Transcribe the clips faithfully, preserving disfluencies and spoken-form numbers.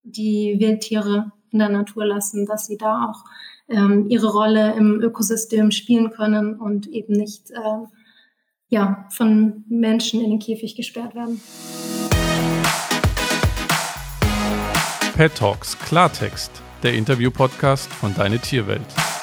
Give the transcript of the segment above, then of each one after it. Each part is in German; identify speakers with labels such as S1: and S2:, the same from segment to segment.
S1: die Wildtiere in der Natur lassen, dass sie da auch ähm, ihre Rolle im Ökosystem spielen können und eben nicht äh, ja, von Menschen in den Käfig gesperrt werden.
S2: Pet Talks Klartext, der Interview-Podcast von Deine Tierwelt.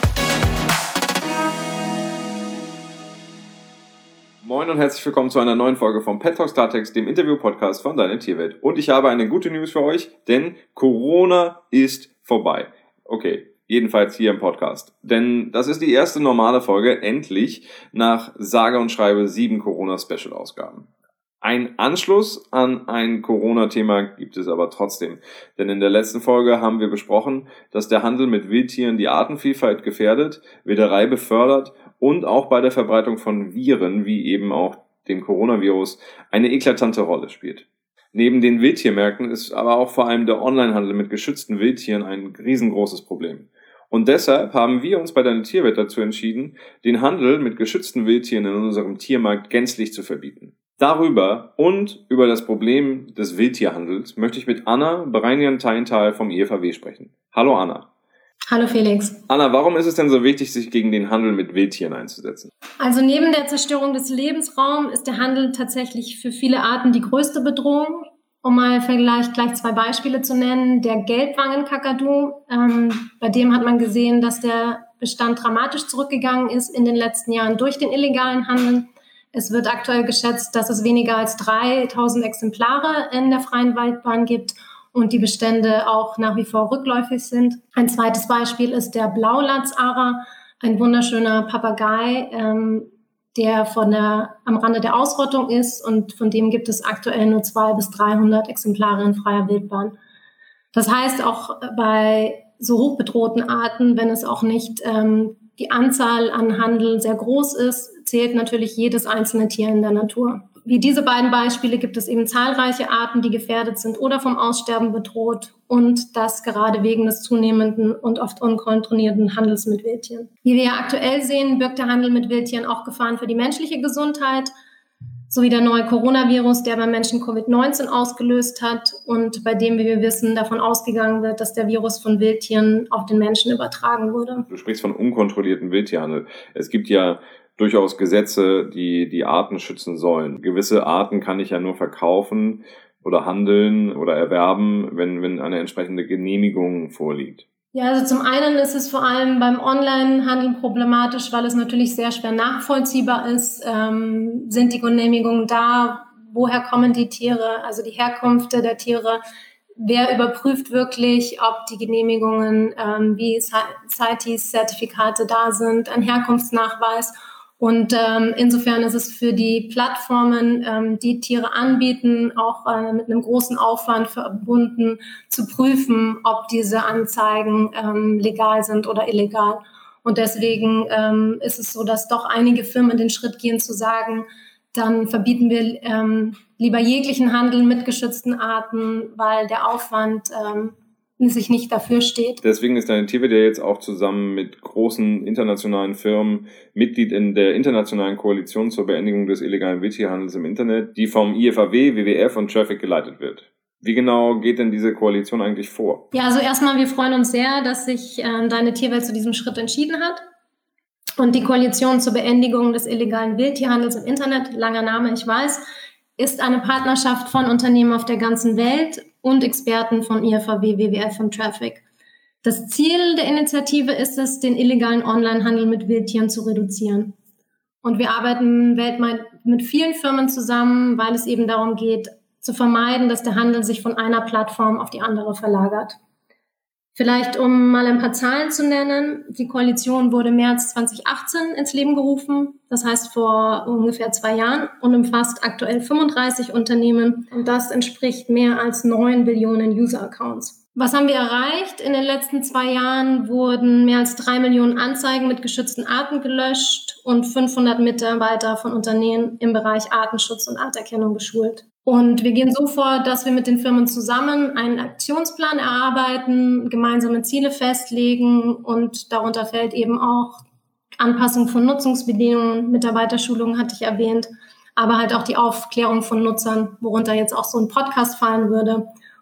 S3: Moin und herzlich willkommen zu einer neuen Folge vom Pet Talks Klartext, dem Interview-Podcast von Deine Tierwelt. Und ich habe eine gute News für euch, denn Corona ist vorbei. Okay, jedenfalls hier im Podcast. Denn das ist die erste normale Folge, endlich, nach sage und schreibe sieben Corona-Special-Ausgaben. Ein Anschluss an ein Corona-Thema gibt es aber trotzdem. Denn in der letzten Folge haben wir besprochen, dass der Handel mit Wildtieren die Artenvielfalt gefährdet, Wilderei befördert und auch bei der Verbreitung von Viren, wie eben auch dem Coronavirus, eine eklatante Rolle spielt. Neben den Wildtiermärkten ist aber auch vor allem der Onlinehandel mit geschützten Wildtieren ein riesengroßes Problem. Und deshalb haben wir uns bei Deine Tierwelt dazu entschieden, den Handel mit geschützten Wildtieren in unserem Tiermarkt gänzlich zu verbieten. Darüber und über das Problem des Wildtierhandels möchte ich mit Anna Bereinian-Teintal vom I F A W sprechen. Hallo Anna.
S1: Hallo Felix.
S3: Anna, warum ist es denn so wichtig, sich gegen den Handel mit Wildtieren einzusetzen?
S1: Also neben der Zerstörung des Lebensraums ist der Handel tatsächlich für viele Arten die größte Bedrohung. Um mal vielleicht gleich zwei Beispiele zu nennen. Der Gelbwangenkakadu, ähm, bei dem hat man gesehen, dass der Bestand dramatisch zurückgegangen ist in den letzten Jahren durch den illegalen Handel. Es wird aktuell geschätzt, dass es weniger als dreitausend Exemplare in der freien Wildbahn gibt und die Bestände auch nach wie vor rückläufig sind. Ein zweites Beispiel ist der Blaulatz-Ara, ein wunderschöner Papagei, ähm, der von der, am Rande der Ausrottung ist und von dem gibt es aktuell nur zweihundert bis dreihundert Exemplare in freier Wildbahn. Das heißt, auch bei so hochbedrohten Arten, wenn es auch nicht ähm, die Anzahl an Handel sehr groß ist, zählt natürlich jedes einzelne Tier in der Natur. Wie diese beiden Beispiele gibt es eben zahlreiche Arten, die gefährdet sind oder vom Aussterben bedroht und das gerade wegen des zunehmenden und oft unkontrollierten Handels mit Wildtieren. Wie wir ja aktuell sehen, birgt der Handel mit Wildtieren auch Gefahren für die menschliche Gesundheit, sowie der neue Coronavirus, der beim Menschen Covid neunzehn ausgelöst hat und bei dem, wie wir wissen, davon ausgegangen wird, dass der Virus von Wildtieren auf den Menschen übertragen wurde.
S3: Du sprichst von unkontrollierten Wildtierhandel. Es gibt ja durchaus Gesetze, die die Arten schützen sollen. Gewisse Arten kann ich ja nur verkaufen oder handeln oder erwerben, wenn, wenn eine entsprechende Genehmigung vorliegt.
S1: Ja, also zum einen ist es vor allem beim Onlinehandel problematisch, weil es natürlich sehr schwer nachvollziehbar ist. Ähm, sind die Genehmigungen da? Woher kommen die Tiere? Also die Herkunft der Tiere. Wer überprüft wirklich, ob die Genehmigungen ähm, wie CITES-Zertifikate da sind, ein Herkunftsnachweis? Und ähm, insofern ist es für die Plattformen, ähm, die Tiere anbieten, auch äh, mit einem großen Aufwand verbunden, zu prüfen, ob diese Anzeigen ähm, legal sind oder illegal. Und deswegen ähm, ist es so, dass doch einige Firmen den Schritt gehen zu sagen, dann verbieten wir ähm, lieber jeglichen Handel mit geschützten Arten, weil der Aufwand ähm, sich nicht dafür steht.
S3: Deswegen ist Deine Tierwelt ja jetzt auch zusammen mit großen internationalen Firmen Mitglied in der internationalen Koalition zur Beendigung des illegalen Wildtierhandels im Internet, die vom I F A W, W W F und Traffic geleitet wird. Wie genau geht denn diese Koalition eigentlich vor?
S1: Ja, also erstmal, wir freuen uns sehr, dass sich äh, Deine Tierwelt zu diesem Schritt entschieden hat. Und die Koalition zur Beendigung des illegalen Wildtierhandels im Internet, langer Name, ich weiß, ist eine Partnerschaft von Unternehmen auf der ganzen Welt und Experten von I F A W, W W F und Traffic. Das Ziel der Initiative ist es, den illegalen Onlinehandel mit Wildtieren zu reduzieren. Und wir arbeiten weltweit mit vielen Firmen zusammen, weil es eben darum geht, zu vermeiden, dass der Handel sich von einer Plattform auf die andere verlagert. Vielleicht, um mal ein paar Zahlen zu nennen. Die Koalition wurde im März zwanzig achtzehn ins Leben gerufen, das heißt vor ungefähr zwei Jahren, und umfasst aktuell fünfunddreißig Unternehmen. Und das entspricht mehr als neun Billionen User-Accounts. Was haben wir erreicht? In den letzten zwei Jahren wurden mehr als drei Millionen Anzeigen mit geschützten Arten gelöscht und fünfhundert Mitarbeiter von Unternehmen im Bereich Artenschutz und Arterkennung geschult. Und wir gehen so vor, dass wir mit den Firmen zusammen einen Aktionsplan erarbeiten, gemeinsame Ziele festlegen und darunter fällt eben auch Anpassung von Nutzungsbedingungen, Mitarbeiterschulung hatte ich erwähnt, aber halt auch die Aufklärung von Nutzern, worunter jetzt auch so ein Podcast fallen würde.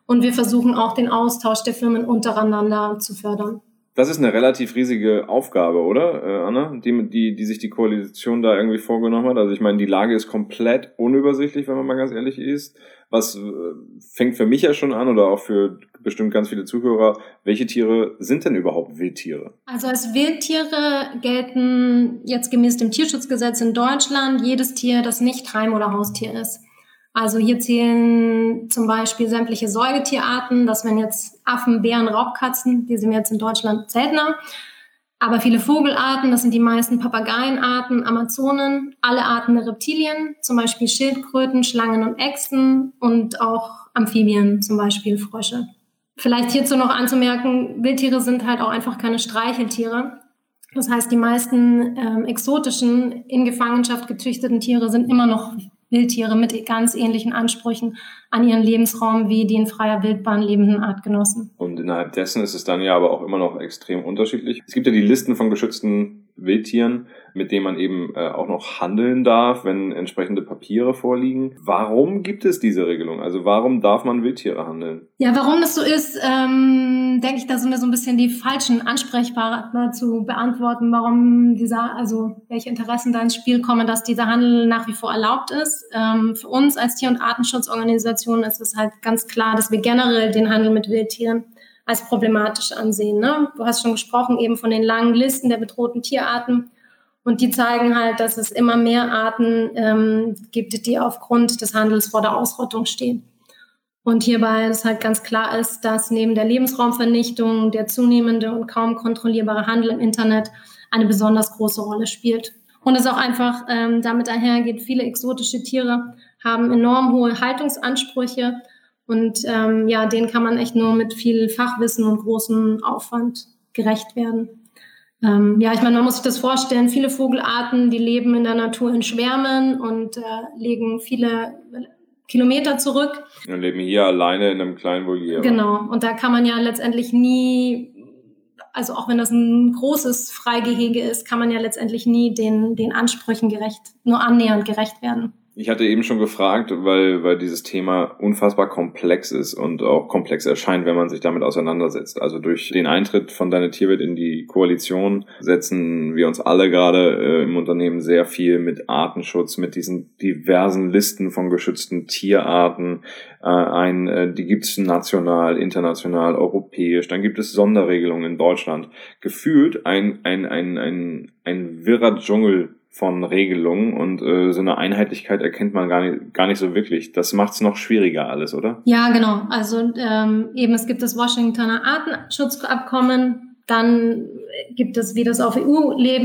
S1: Und wir versuchen auch den Austausch der Firmen untereinander zu fördern.
S3: Das ist eine relativ riesige Aufgabe, oder, äh, Anna, die, die, die sich die Koalition da irgendwie vorgenommen hat? Also ich meine, die Lage ist komplett unübersichtlich, wenn man mal ganz ehrlich ist. Was äh, fängt für mich ja schon an oder auch für bestimmt ganz viele Zuhörer, welche Tiere sind denn überhaupt Wildtiere?
S1: Also als Wildtiere gelten jetzt gemäß dem Tierschutzgesetz in Deutschland jedes Tier, das nicht Heim- oder Haustier ist. Also hier zählen zum Beispiel sämtliche Säugetierarten, das wären jetzt Affen, Bären, Raubkatzen, die sind jetzt in Deutschland seltener. Aber viele Vogelarten, das sind die meisten Papageienarten, Amazonen, alle Arten der Reptilien, zum Beispiel Schildkröten, Schlangen und Echsen und auch Amphibien, zum Beispiel Frösche. Vielleicht hierzu noch anzumerken, Wildtiere sind halt auch einfach keine Streicheltiere. Das heißt, die meisten ähm, exotischen, in Gefangenschaft gezüchteten Tiere sind immer noch Wildtiere mit ganz ähnlichen Ansprüchen an ihren Lebensraum wie die in freier Wildbahn lebenden Artgenossen.
S3: Und innerhalb dessen ist es dann ja aber auch immer noch extrem unterschiedlich. Es gibt ja die Listen von geschützten Wildtieren, mit denen man eben äh, auch noch handeln darf, wenn entsprechende Papiere vorliegen. Warum gibt es diese Regelung? Also warum darf man Wildtiere handeln?
S1: Ja, warum das so ist, ähm, denke ich, da sind wir so ein bisschen die falschen Ansprechpartner zu beantworten, warum dieser, also welche Interessen da ins Spiel kommen, dass dieser Handel nach wie vor erlaubt ist. Ähm, für uns als Tier- und Artenschutzorganisation ist es halt ganz klar, dass wir generell den Handel mit Wildtieren als problematisch ansehen. Ne? Du hast schon gesprochen eben von den langen Listen der bedrohten Tierarten und die zeigen halt, dass es immer mehr Arten ähm, gibt, die aufgrund des Handels vor der Ausrottung stehen. Und hierbei ist halt ganz klar ist, dass neben der Lebensraumvernichtung der zunehmende und kaum kontrollierbare Handel im Internet eine besonders große Rolle spielt. Und es auch einfach ähm, damit einhergeht, viele exotische Tiere haben enorm hohe Haltungsansprüche. Und ähm, ja, denen kann man echt nur mit viel Fachwissen und großem Aufwand gerecht werden. Ähm, ja, ich meine, man muss sich das vorstellen, viele Vogelarten, die leben in der Natur in Schwärmen und äh, legen viele Kilometer zurück.
S3: Wir leben hier alleine in einem kleinen Voliere.
S1: Genau, und da kann man ja letztendlich nie, also auch wenn das ein großes Freigehege ist, kann man ja letztendlich nie den, den Ansprüchen gerecht, nur annähernd gerecht werden.
S3: Ich hatte eben schon gefragt, weil weil dieses Thema unfassbar komplex ist und auch komplex erscheint, wenn man sich damit auseinandersetzt. Also durch den Eintritt von Deine Tierwelt in die Koalition setzen wir uns alle gerade äh, im Unternehmen sehr viel mit Artenschutz, mit diesen diversen Listen von geschützten Tierarten äh, ein. Äh, die gibt es national, international, europäisch. Dann gibt es Sonderregelungen in Deutschland. Gefühlt ein ein ein ein ein wirrer Dschungel von Regelungen und äh, so eine Einheitlichkeit erkennt man gar nicht, gar nicht so wirklich. Das macht es noch schwieriger alles, oder?
S1: Ja, genau. Also ähm, eben es gibt das Washingtoner Artenschutzabkommen, dann gibt es, wie das auf E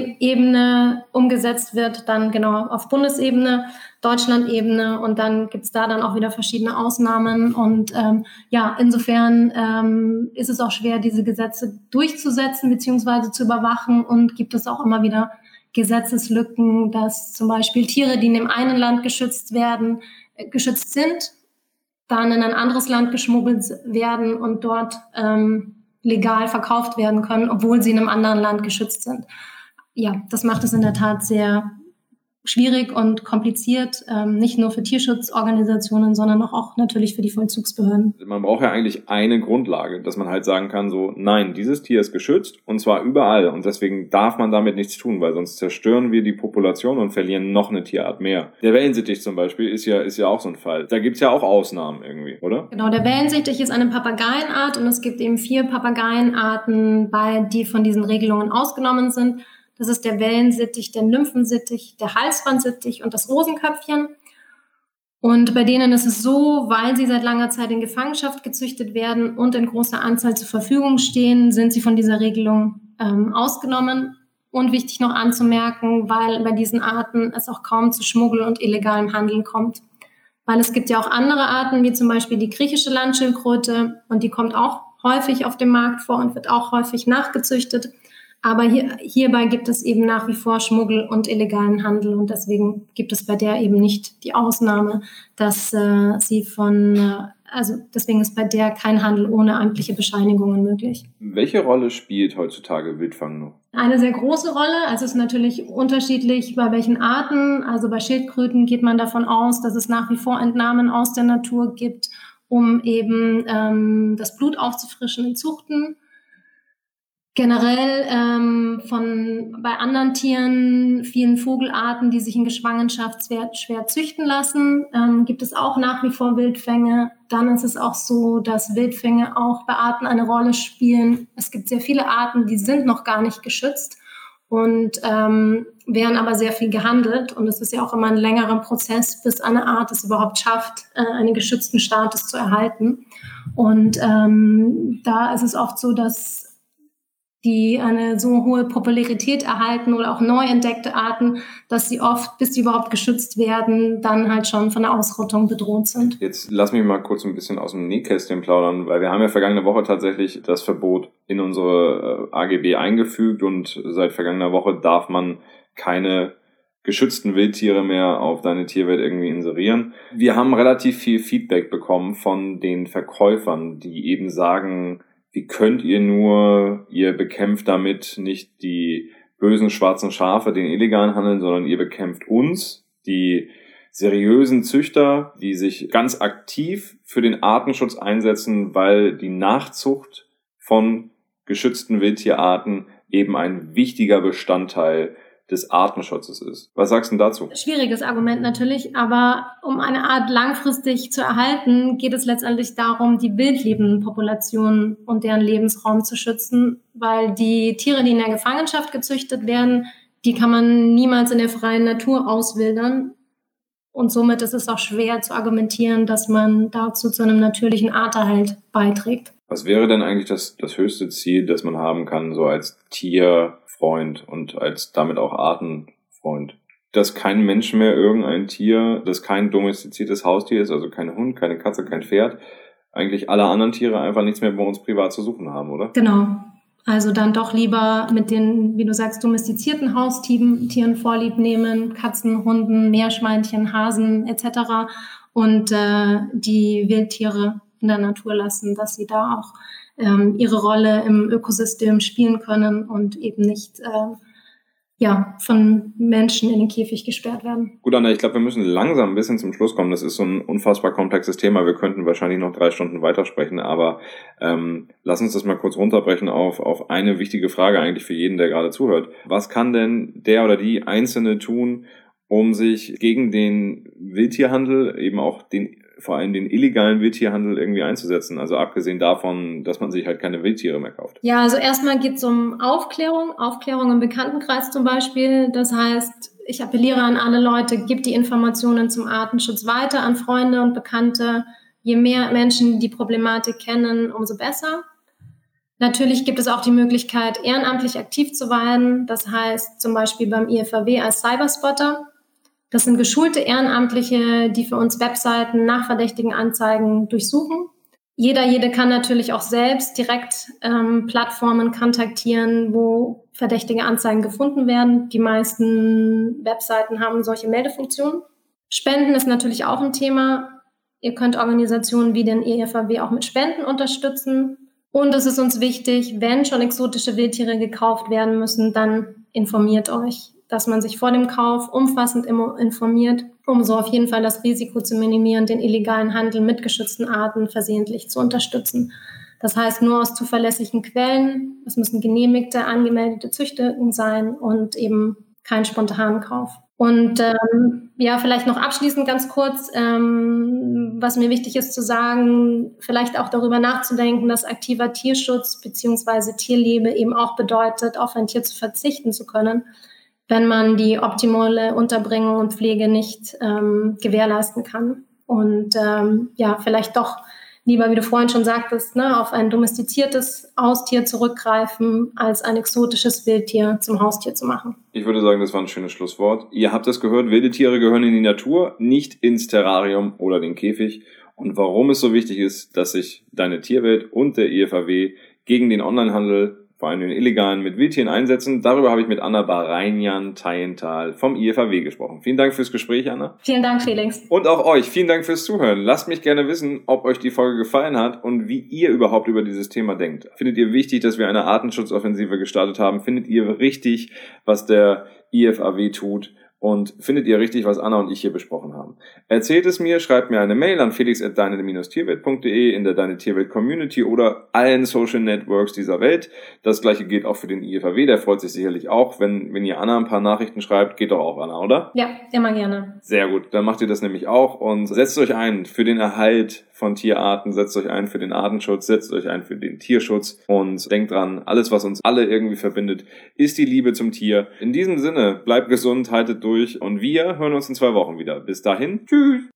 S1: U-Ebene umgesetzt wird, dann genau auf Bundesebene, Deutschland-Ebene und dann gibt es da dann auch wieder verschiedene Ausnahmen und ähm, ja, insofern ähm, ist es auch schwer, diese Gesetze durchzusetzen beziehungsweise zu überwachen und gibt es auch immer wieder Gesetzeslücken, dass zum Beispiel Tiere, die in dem einen Land geschützt werden, äh, geschützt sind, dann in ein anderes Land geschmuggelt werden und dort ähm, legal verkauft werden können, obwohl sie in einem anderen Land geschützt sind. Ja, das macht es in der Tat sehr schwierig und kompliziert, ähm, nicht nur für Tierschutzorganisationen, sondern auch natürlich für die Vollzugsbehörden.
S3: Man braucht ja eigentlich eine Grundlage, dass man halt sagen kann, so, nein, dieses Tier ist geschützt und zwar überall und deswegen darf man damit nichts tun, weil sonst zerstören wir die Population und verlieren noch eine Tierart mehr. Der Wellensittich zum Beispiel ist ja, ist ja auch so ein Fall. Da gibt's ja auch Ausnahmen irgendwie, oder?
S1: Genau, der Wellensittich ist eine Papageienart und es gibt eben vier Papageienarten, bei die von diesen Regelungen ausgenommen sind. Das ist der Wellensittich, der Nymphensittich, der Halsbandsittich und das Rosenköpfchen. Und bei denen ist es so, weil sie seit langer Zeit in Gefangenschaft gezüchtet werden und in großer Anzahl zur Verfügung stehen, sind sie von dieser Regelung ähm, ausgenommen. Und wichtig noch anzumerken, weil bei diesen Arten es auch kaum zu Schmuggel und illegalem Handeln kommt. Weil es gibt ja auch andere Arten, wie zum Beispiel die griechische Landschildkröte und die kommt auch häufig auf dem Markt vor und wird auch häufig nachgezüchtet. Aber hier, hierbei gibt es eben nach wie vor Schmuggel und illegalen Handel und deswegen gibt es bei der eben nicht die Ausnahme, dass äh, sie von, äh, also deswegen ist bei der kein Handel ohne amtliche Bescheinigungen möglich.
S3: Welche Rolle spielt heutzutage Wildfang noch?
S1: Eine sehr große Rolle. Also es ist natürlich unterschiedlich bei welchen Arten. Also bei Schildkröten geht man davon aus, dass es nach wie vor Entnahmen aus der Natur gibt. um eben ähm, das Blut aufzufrischen in Zuchten. Generell ähm, von bei anderen Tieren, vielen Vogelarten, die sich in Geschwangenschaft schwer, schwer züchten lassen, ähm, gibt es auch nach wie vor Wildfänge. Dann ist es auch so, dass Wildfänge auch bei Arten eine Rolle spielen. Es gibt sehr viele Arten, die sind noch gar nicht geschützt und ähm, werden aber sehr viel gehandelt. Und es ist ja auch immer ein längerer Prozess, bis eine Art es überhaupt schafft, äh, einen geschützten Status zu erhalten. Und ähm, da ist es oft so, dass die eine so hohe Popularität erhalten oder auch neu entdeckte Arten, dass sie oft, bis sie überhaupt geschützt werden, dann halt schon von der Ausrottung bedroht sind.
S3: Jetzt lass mich mal kurz ein bisschen aus dem Nähkästchen plaudern, weil wir haben ja vergangene Woche tatsächlich das Verbot in unsere A G B eingefügt und seit vergangener Woche darf man keine geschützten Wildtiere mehr auf Deine Tierwelt irgendwie inserieren. Wir haben relativ viel Feedback bekommen von den Verkäufern, die eben sagen, wie könnt ihr nur, ihr bekämpft damit nicht die bösen schwarzen Schafe, den illegalen Handel, sondern ihr bekämpft uns, die seriösen Züchter, die sich ganz aktiv für den Artenschutz einsetzen, weil die Nachzucht von geschützten Wildtierarten eben ein wichtiger Bestandteil des Artenschutzes ist. Was sagst du denn dazu?
S1: Schwieriges Argument natürlich, aber um eine Art langfristig zu erhalten, geht es letztendlich darum, die wildlebenden Populationen und deren Lebensraum zu schützen, weil die Tiere, die in der Gefangenschaft gezüchtet werden, die kann man niemals in der freien Natur auswildern. Und somit ist es auch schwer zu argumentieren, dass man dazu zu einem natürlichen Arterhalt beiträgt.
S3: Was wäre denn eigentlich das, das höchste Ziel, das man haben kann, so als Tierfreund und als damit auch Artenfreund? Dass kein Mensch mehr irgendein Tier, das kein domestiziertes Haustier ist, also kein Hund, keine Katze, kein Pferd, eigentlich alle anderen Tiere einfach nichts mehr bei uns privat zu suchen haben, oder?
S1: Genau. Also dann doch lieber mit den, wie du sagst, domestizierten Haustieren Vorlieb nehmen, Katzen, Hunden, Meerschweinchen, Hasen et cetera und äh, die Wildtiere in der Natur lassen, dass sie da auch ähm, ihre Rolle im Ökosystem spielen können und eben nicht äh, ja von Menschen in den Käfig gesperrt werden.
S3: Gut, Anna, ich glaube, wir müssen langsam ein bisschen zum Schluss kommen. Das ist so ein unfassbar komplexes Thema. Wir könnten wahrscheinlich noch drei Stunden weitersprechen, aber ähm, lass uns das mal kurz runterbrechen auf, auf eine wichtige Frage eigentlich für jeden, der gerade zuhört. Was kann denn der oder die Einzelne tun, um sich gegen den Wildtierhandel, eben auch den vor allem den illegalen Wildtierhandel irgendwie einzusetzen, also abgesehen davon, dass man sich halt keine Wildtiere mehr kauft?
S1: Ja, also erstmal geht es um Aufklärung, Aufklärung im Bekanntenkreis zum Beispiel. Das heißt, ich appelliere an alle Leute, gebt die Informationen zum Artenschutz weiter an Freunde und Bekannte. Je mehr Menschen die Problematik kennen, umso besser. Natürlich gibt es auch die Möglichkeit, ehrenamtlich aktiv zu werden. Das heißt zum Beispiel beim I F A W als Cyberspotter. Das sind geschulte Ehrenamtliche, die für uns Webseiten nach verdächtigen Anzeigen durchsuchen. Jeder, jede kann natürlich auch selbst direkt ähm, Plattformen kontaktieren, wo verdächtige Anzeigen gefunden werden. Die meisten Webseiten haben solche Meldefunktionen. Spenden ist natürlich auch ein Thema. Ihr könnt Organisationen wie den I F A W auch mit Spenden unterstützen. Und es ist uns wichtig, wenn schon exotische Wildtiere gekauft werden müssen, dann informiert euch, dass man sich vor dem Kauf umfassend informiert, um so auf jeden Fall das Risiko zu minimieren, den illegalen Handel mit geschützten Arten versehentlich zu unterstützen. Das heißt, nur aus zuverlässigen Quellen, es müssen genehmigte, angemeldete Züchtungen sein und eben kein Spontankauf. Und ähm, ja, vielleicht noch abschließend ganz kurz, ähm, was mir wichtig ist zu sagen, vielleicht auch darüber nachzudenken, dass aktiver Tierschutz bzw. Tierliebe eben auch bedeutet, auf ein Tier zu verzichten zu können, wenn man die optimale Unterbringung und Pflege nicht ähm, gewährleisten kann. Und ähm, ja, vielleicht doch lieber, wie du vorhin schon sagtest, ne, auf ein domestiziertes Haustier zurückgreifen, als ein exotisches Wildtier zum Haustier zu machen.
S3: Ich würde sagen, das war ein schönes Schlusswort. Ihr habt es gehört, wilde Tiere gehören in die Natur, nicht ins Terrarium oder den Käfig. Und warum es so wichtig ist, dass sich Deine Tierwelt und der I F A W gegen den Onlinehandel, vor allem den illegalen, mit Wildtieren einsetzen. Darüber habe ich mit Anna Barainian-Teijenthal vom I F A W gesprochen. Vielen Dank fürs Gespräch, Anna.
S1: Vielen Dank, Felix.
S3: Und auch euch, vielen Dank fürs Zuhören. Lasst mich gerne wissen, ob euch die Folge gefallen hat und wie ihr überhaupt über dieses Thema denkt. Findet ihr wichtig, dass wir eine Artenschutzoffensive gestartet haben? Findet ihr richtig, was der I F A W tut? und findet ihr richtig, was Anna und ich hier besprochen haben. Erzählt es mir, schreibt mir eine Mail an felix at deine Tierwelt punkt de in der Deine Tierwelt Community oder allen Social Networks dieser Welt. Das gleiche gilt auch für den I F A W, der freut sich sicherlich auch, wenn, wenn ihr Anna ein paar Nachrichten schreibt, geht doch auch Anna, oder?
S1: Ja, immer gerne.
S3: Sehr gut, dann macht ihr das nämlich auch und setzt euch ein für den Erhalt von Tierarten, setzt euch ein für den Artenschutz, setzt euch ein für den Tierschutz und denkt dran, alles, was uns alle irgendwie verbindet, ist die Liebe zum Tier. In diesem Sinne, bleibt gesund, haltet durch und wir hören uns in zwei Wochen wieder. Bis dahin, tschüss!